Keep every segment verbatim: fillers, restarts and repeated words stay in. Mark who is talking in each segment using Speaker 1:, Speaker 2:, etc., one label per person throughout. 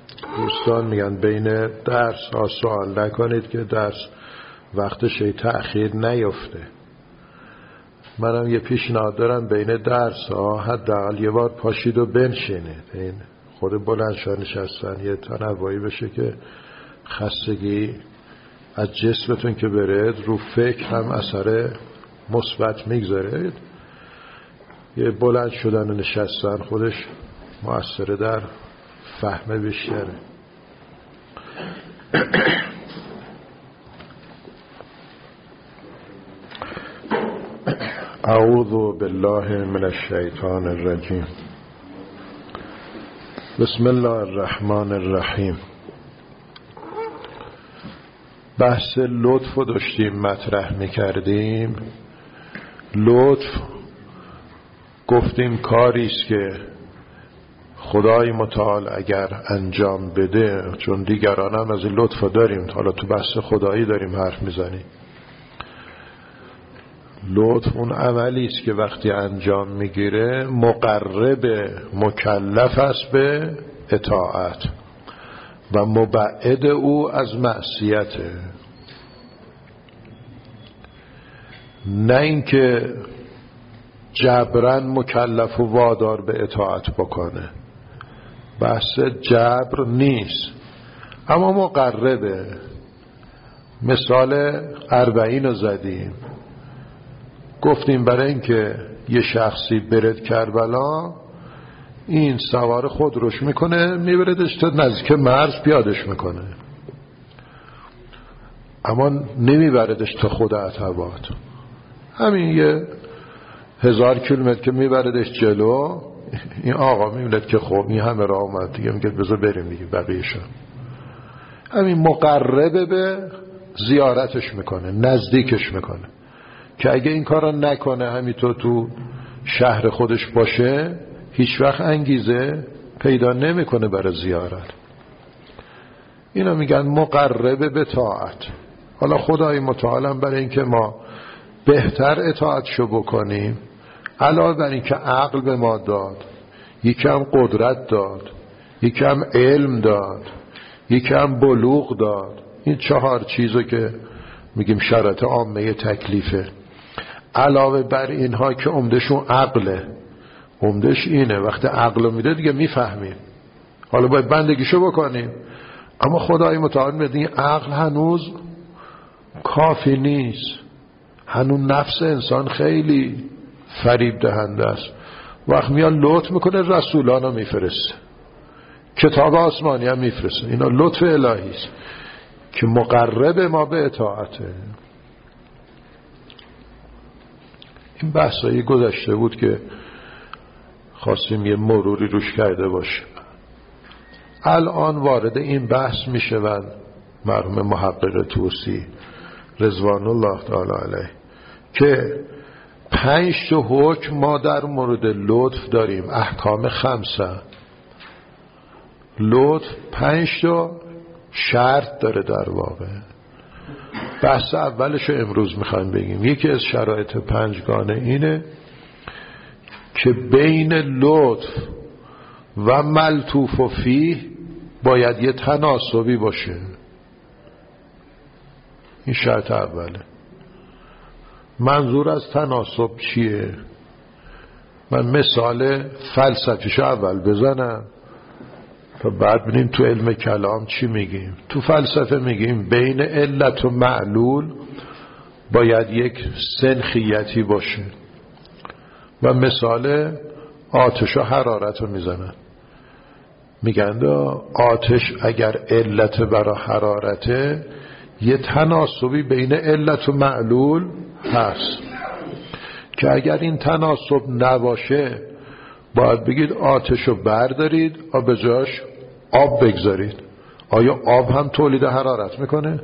Speaker 1: دوستان میگن بین درس ها سوال نکنید که درس وقتش تأخیر نیفته. منم یه پیشنهاد دارم بین درس ها حداقل یه بار پاشید و بنشینید. این خود بلند شدن نشستن یه تنوعی بشه که خستگی از جسمتون که برید رو فکر هم اثر مثبت میگذاره. یه بلند شدن و نشستن خودش مؤثره در فهم بیشتره. اعوذ بالله من الشیطان الرجیم. بسم الله الرحمن الرحیم. بحث لطف رو داشتیم مطرح میکردیم. لطف گفتیم کاریست که خدای متعال اگر انجام بده، چون دیگران هم از این لطف داریم، حالا تو بحث خدایی داریم حرف میزنیم. لطف اون عملیست که وقتی انجام میگیره مقرب مکلف است به اطاعت و مبعد او از معصیته، نه اینکه جبران مکلف و وادار به اطاعت بکنه. بحث جبر نیست، اما مقربه. مثال اربعین رو زدیم، گفتیم برای اینکه یه شخصی برد کربلا، این سوار خودروش میکنه میبردش تا نزدیک مرز پیادش میکنه، اما نمیبردش تا خود عتبات. همین یه هزار کیلومتر که میبردش جلو، این آقا میبیند که خب این همه راه آمد دیگه، میگه بذار بریم دیگه بقیه‌شو. همین مقربه به زیارتش میکنه، نزدیکش میکنه، که اگه این کار رو نکنه همینطور تو شهر خودش باشه هیچ وقت انگیزه پیدا نمیکنه برای زیارت. اینا میگن مقربه به طاعت. حالا خدای متعال برای اینکه ما بهتر اطاعتشو بکنیم، علاوه بر اینکه عقل به ما داد، یکم قدرت داد، یکم علم داد، یکم بلوغ داد، این چهار چیزو که میگیم شرط عامه تکلیفه، علاوه بر اینها که عمدشون عقله، عمدش اینه وقتی عقلو میده دیگه میفهمیم، حالا باید بندگیشو بکنیم. اما خدای متعال میگه این عقل هنوز کافی نیست، هنوز نفس انسان خیلی فریب دهنده است. وقت میاد لطف میکنه رسولانو میفرسته، کتاب آسمانی هم میفرسته. اینا لطف الهی است که مقرب ما به اطاعته. این بحثایی گذشته بود که خواستیم یه مروری روش کرده باشه. الان وارد این بحث میشوند مرحوم محقق طوسی رضوان الله تعالی علیه که پنج تا حکم ما در مورد لطف داریم، احکام خمسه. لطف پنج تا شرط داره در واقع. بحث اولشو امروز میخوایم بگیم. یکی از شرایط پنجگانه اینه که بین لطف و ملطوف و فیه باید یه تناسبی باشه. این شرط اوله. منظور از تناسب چیه؟ من مثال فلسفیشو اول بزنم تا بعد ببینیم تو علم کلام چی میگیم. تو فلسفه میگیم بین علت و معلول باید یک سنخیتی باشه و مثال آتش و حرارت رو میزنن. میگن آتش اگر علت برای حرارته، یه تناسبی بین علت و معلول هست که اگر این تناسب نباشه باید بگید آتش رو بردارید و به جاش آب بگذارید. آیا آب هم تولید حرارت میکنه؟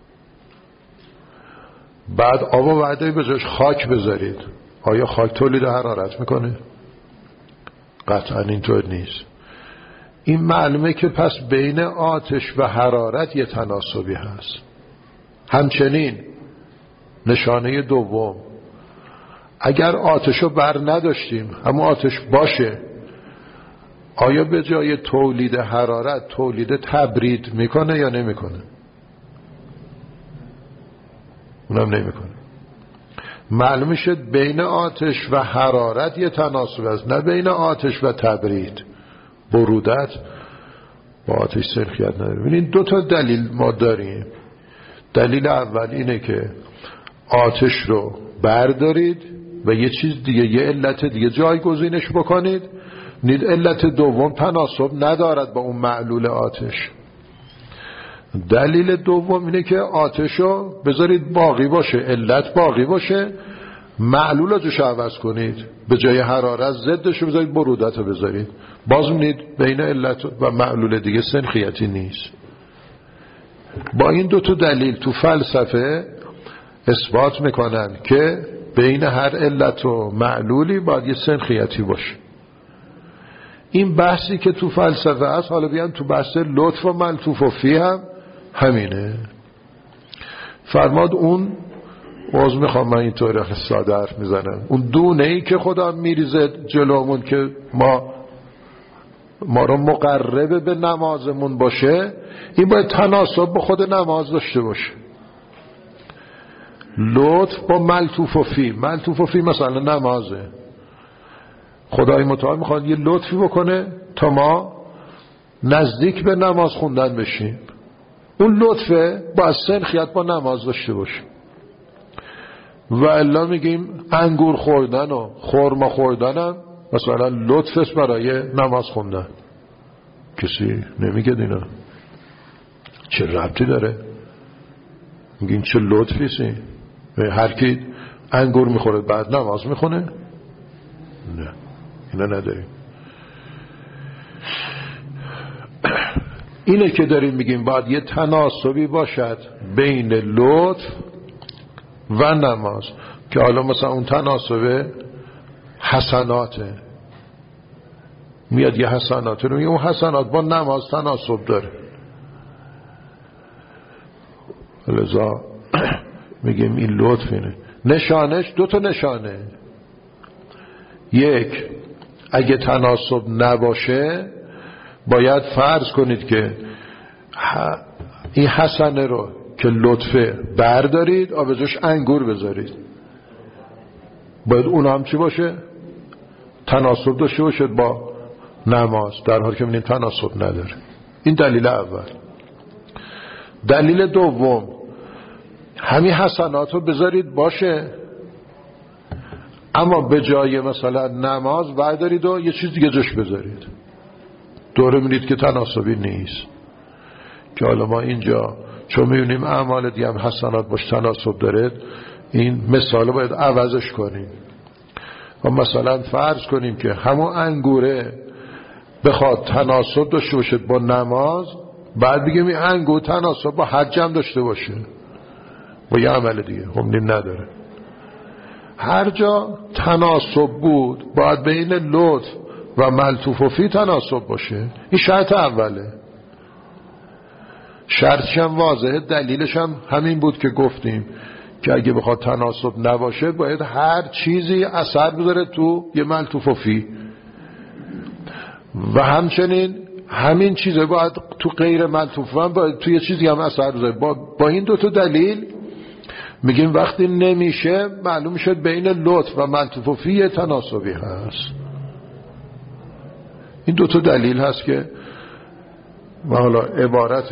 Speaker 1: بعد آب و بعد به جاش خاک بذارید، آیا خاک تولید حرارت میکنه؟ قطعا اینطور نیست. این معلومه که پس بین آتش و حرارت یه تناسبی هست. همچنین نشانه دوم، اگر آتشو بر نداشتیم اما آتش باشه، آیا به جای تولید حرارت تولید تبرید میکنه یا نمیکنه؟ اونم نمیکنه. معلوم شد بین آتش و حرارت یه تناسب است، نه بین آتش و تبرید. برودت با آتش سنخیت نداره. ببینید دو تا دلیل ما داریم. دلیل اول اینه که آتش رو بردارید و یه چیز دیگه، یه علت دیگه جایگزینش بکنید. نید علت دوم تناسب ندارد با اون معلول آتش. دلیل دوم اینه که آتش رو بذارید باقی باشه، علت باقی باشه، معلول رو جوش عوض کنید، به جای حرارت ضدش رو بذارید، برودت رو بذارید. باز می‌بینید بین علت و معلول دیگه سنخیتی نیست. با این دو تا دلیل تو فلسفه اثبات میکنن که بین هر علت و معلولی باید یه سنخیتی باشه. این بحثی که تو فلسفه هست، حالا بیان تو بحث لطف و ملطوف و فی هم همینه. فرماد اون باز میخوام من اینطور ساده حرف میزنم، اون دونه ای که خدا میریزه جلومون که ما ما رو مقرب به نمازمون باشه، این باید تناسب با خود نماز داشته باشه. لطف با ملطوف و فی. ملطوف و فی مثلا نمازه، خدای متعال میخواد یه لطفی بکنه تا ما نزدیک به نماز خوندن بشیم. اون لطفه با سنخیت با نماز داشته باشه. و الا میگیم انگور خوردن و خرما خوردن هم مثلا لطفش برای نماز خوندن. کسی نمیگه اینا چه ربطی داره؟ میگیم چه لطفیسی؟ هر کی انگور میخوره بعد نماز میخونه؟ نه، اینا نداریم. اینه که داریم میگیم باید یه تناسبی باشد بین لطف و نماز، که حالا مثلا اون تناسب حسناته، میاد یه حسنات رو میگه اون حسنات با نماز تناسب داره. لذا میگیم این لطف اینه. نشانش دو تا نشانه. یک، اگه تناسب نباشه باید فرض کنید که این حسنه رو که لطفه بردارید آبجوش انگور بذارید. باید اون هم چی باشه؟ تناسب داشته باشه با نماز، در حالی که می‌بینید تناسب نداره. این دلیل اول. دلیل دوم، همین حسنات رو بذارید باشه، اما به جای مثلا نماز بردارید و یه چیز دیگه جوش بذارید. دوره می‌بینید که تناسبی نیست. که حالا ما اینجا چون می‌بینیم اعمال دیگه هم حسنات باش تناسب داره، این مثال باید عوضش کنیم. و مثلا فرض کنیم که همون انگوره بخواد تناسب داشته باشه با نماز، بعد بگیم این انگور تناسب با حج هم داشته باشه با یه عمل دیگه. خب نیم نداره. هر جا تناسب بود باید بین لطف و ملطوف و فی تناسب باشه. این شرط اوله. شرطش هم واضحه، دلیلش هم همین بود که گفتیم که اگه بخواد تناسب نباشه باید هر چیزی اثر بذاره تو یه ملطوف و فی، و همچنین همین چیزه باید تو غیر ملطوف هم باید تو یه چیزی هم اثر بذاره. با, با این دوتا دلیل میگیم وقتی نمیشه معلوم شد بین لطف و ملطوف و فی یه تناسبی هست. این دوتا دلیل هست که و حالا عبارت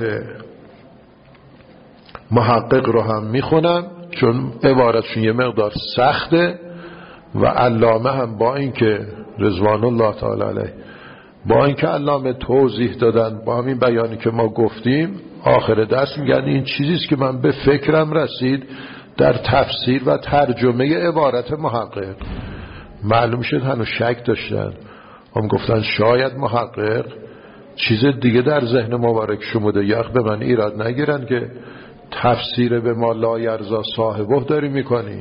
Speaker 1: محقق رو هم میخونم چون عبارتشون یه مقدار سخته، و علامه هم با اینکه رضوان الله تعالی علیه با اینکه علامه توضیح دادن با همین بیانی که ما گفتیم، آخر دست میگن این چیزیست که من به فکرم رسید در تفسیر و ترجمه عبارت محقق. معلوم شد هنوز شک داشتن، هم گفتن شاید محقق چیز دیگه در ذهن مبارک شموده، یخ به من ایراد نگیرن که تفسیر به ما لا یرضا صاحبه داری میکنی.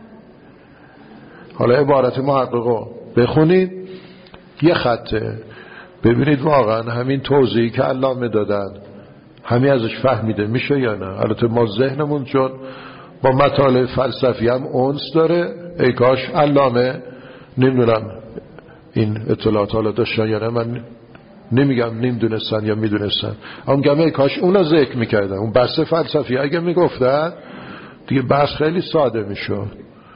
Speaker 1: حالا عبارت محققو بخونید، یه خطه، ببینید واقعا همین توضیحی که علامه دادن همین ازش فهمیده میشه یا نه. البته ما ذهنمون چون با مطالب فلسفی هم اونس داره، ای کاش علامه نمیدونم این اطلاعات حالا داشتن یا نه، من نمیگم نمیدونستن یا میدونستن، اما میگم کاش اونا ذکر میکردن، اون بحث فلسفی اگه میگفتن دیگه بحث خیلی ساده میشد.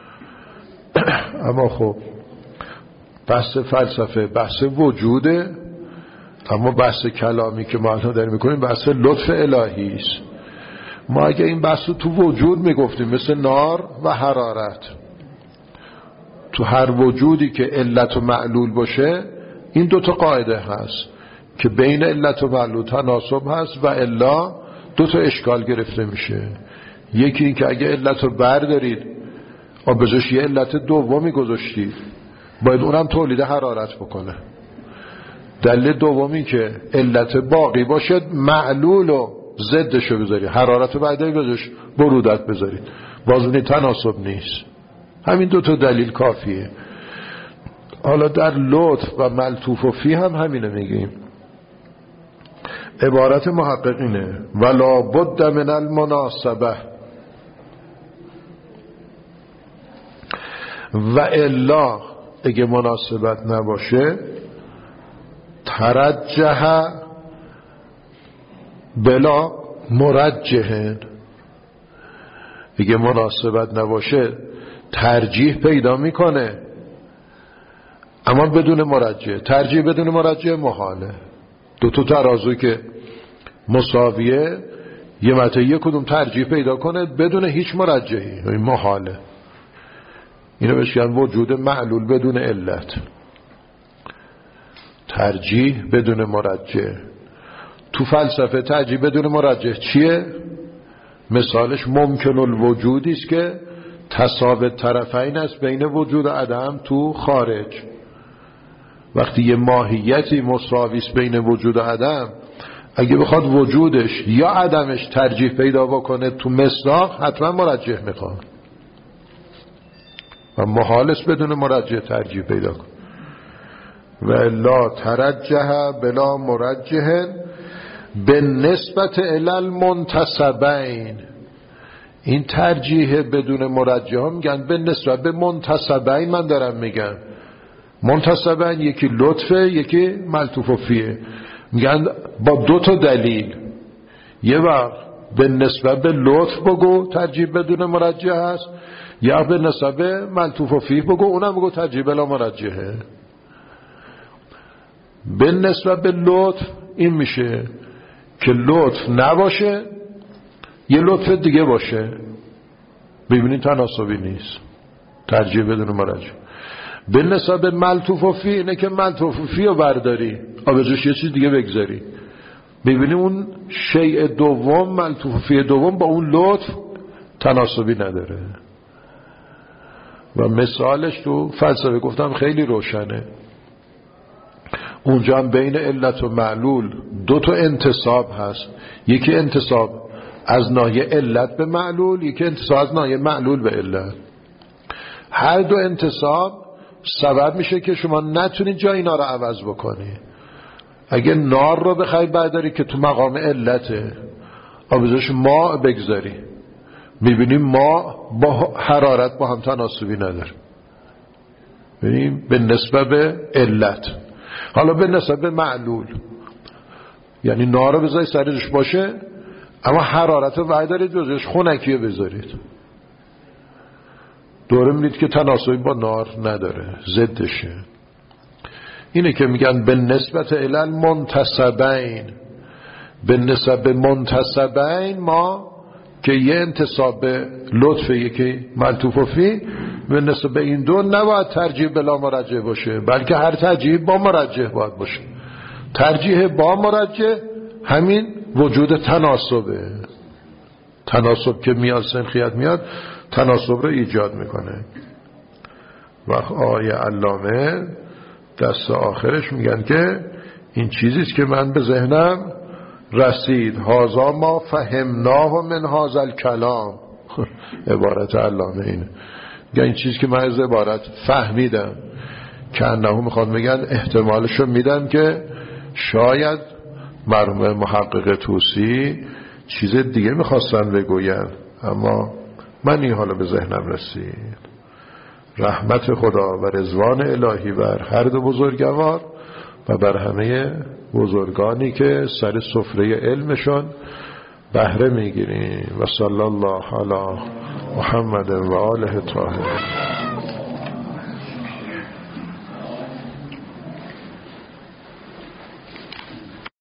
Speaker 1: اما خب بحث فلسفه بحث وجوده، اما بحث کلامی که ما الان داریم میکنیم بحث لطف الهی است. ما اگه این بحث رو تو وجود میگفتیم مثل نار و حرارت، تو هر وجودی که علت و معلول باشه این دوتا قاعده هست که بین علت و معلول تناسب هست و الا دوتا اشکال گرفته میشه. یکی این که اگه علت رو بردارید و بجاش یه علت دومی گذاشتید باید اونم تولید حرارت بکنه. دلیل دومی که علت باقی باشد معلول و ضدشو بذارید، حرارت رو بعدی بجاش برودت بذارید، باز اونی تناسب نیست. همین دوتا دلیل کافیه. حالا در لطف و ملطوف و فی هم همینه میگیم. عبارت محققینه ولا بد من المناسبه و الا اگه مناسبت نباشه ترجح بلا مرجح، اگه مناسبت نباشه ترجیح پیدا میکنه اما بدون مرجح. ترجیح بدون مرجح محاله. دو تا ترازوی که مساویه یه متى یک کدوم ترجیح پیدا کنه بدون هیچ مرجحی، این محاله. اینو بهش میگن وجود معلول بدون علت. ترجیح بدون مرجح. تو فلسفه ترجیح بدون مرجح چیه؟ مثالش ممکن الوجودی است که تساوی طرفین است بین وجود و عدم تو خارج. وقتی یه ماهیتی مساوی است بین وجود و عدم، اگه بخواد وجودش یا عدمش ترجیح پیدا بکنه تو مصداق حتما مرجح میخواد و محال است بدون مرجح ترجیح پیدا کنه. و الا ترجح بلا مرجح به نسبت الال منتسبین. این ترجیح بدون مرجح ها میگن به نسبت به منتسبین. من دارم میگم منتسبین یکی لطفه یکی ملطوف و فیه، میگن با دو تا دلیل. یه وقت به نسبت به لطف بگو ترجیح بدون مرجح هست، یا به نسبت به ملطوف و فیه بگو اونم بگو ترجیح بلا مرجحه. به نسبت به لطف این میشه که لطف نباشه یه لطف دیگه باشه، ببینید تناسبی نیست، ترجیح بدون مرجح. به نسبت به ملطوف و فی اینه که ملطوف و فی رو برداری آبجوش یه چیز دیگه بگذاری، ببینیم اون شیء دوم ملطوف و فی دوم با اون لطف تناسبی نداره. و مثالش تو فلسفه گفتم خیلی روشنه. اونجا هم بین علت و معلول دو تا انتساب هست، یکی انتساب از ناحیه علت به معلول، یکی انتساب از ناحیه معلول به علت. هر دو انتساب سبب میشه که شما نتونید جای اینا رو عوض بکنی. اگه نار رو بخوای برداری که تو مقام علته آبزش ما بگذاری، میبینیم ما با حرارت با هم تناسبی نداره، ببینیم به نسبت به علت. حالا به نسبت به معلول یعنی نار رو بذاری سرش باشه اما حرارت رو بردارید بذارید خنکیه بذارید، دوره میدید که تناسبی با نار نداره، ضدشه. اینه که میگن به نسبت علل منتسبین. به نسبت منتسبین ما که یه انتساب به لطف یکی ملطوف و فی، به نسبت این دو نباید ترجیح بلا مرجح باشه، بلکه هر ترجیح با مرجح باید باشه. ترجیح با مرجح همین وجود تناسبه. تناسب که میاد سنخیت میاد تناسب رو ایجاد میکنه. و آیه علامه دست آخرش میگن که این چیزیست که من به ذهنم رسید، هازا ما فهمناه من هازا الکلام. عبارت علامه اینه، میگن این چیزی که من از عبارت فهمیدم که انهو میخواد میگن احتمالشو میدم که شاید مرحوم محقق طوسی چیز دیگه میخواستن بگوین، اما من این حالا به ذهنم رسید. رحمت خدا و رضوان الهی بر هر دو بزرگوار و بر همه بزرگانی که سر سفره علمشون بهره میگیریم. و صلی الله علی محمد و آله طاهرین.